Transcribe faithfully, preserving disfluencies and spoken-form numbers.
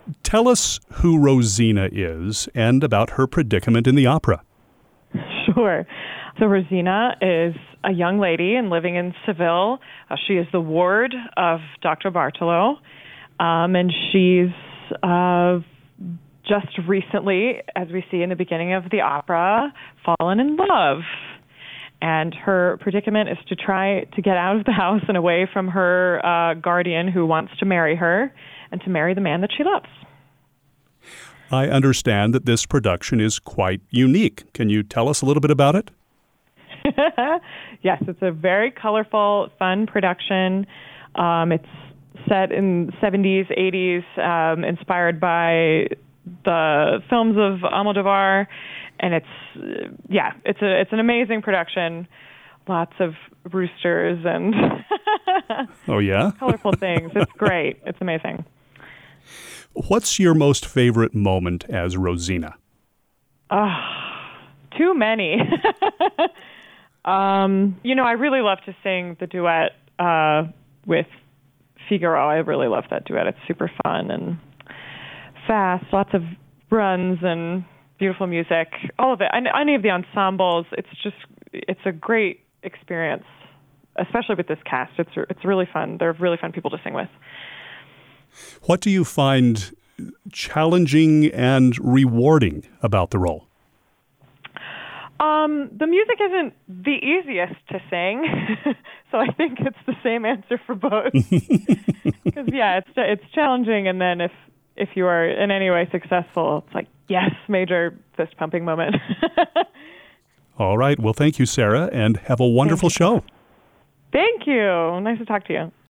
Tell us who Rosina is and about her predicament in the opera. Sure. So Rosina is a young lady and living in Seville. Uh, she is the ward of Doctor Bartolo, um, and she's uh, just recently, as we see in the beginning of the opera, fallen in love. And her predicament is to try to get out of the house and away from her uh, guardian who wants to marry her and to marry the man that she loves. I understand that this production is quite unique. Can you tell us a little bit about it? Yes, it's a very colorful, fun production. Um, it's set in seventies, eighties, um, inspired by the films of Almodovar, and it's yeah, it's a it's an amazing production. Lots of roosters and oh yeah, colorful things. It's great. It's amazing. What's your most favorite moment as Rosina? Uh, too many. um, you know, I really love to sing the duet uh, with Figaro. I really love that duet. It's super fun and fast, lots of runs and beautiful music, all of it. And any of the ensembles, it's just, it's a great experience, especially with this cast. It's it's really fun. They're really fun people to sing with. What do you find challenging and rewarding about the role? Um, the music isn't the easiest to sing, so I think it's the same answer for both. Because yeah, it's it's challenging, and then if if you are in any way successful, it's like yes, major fist pumping moment. All right. Well, thank you, Sarah, and have a wonderful show. Thank you. Nice to talk to you.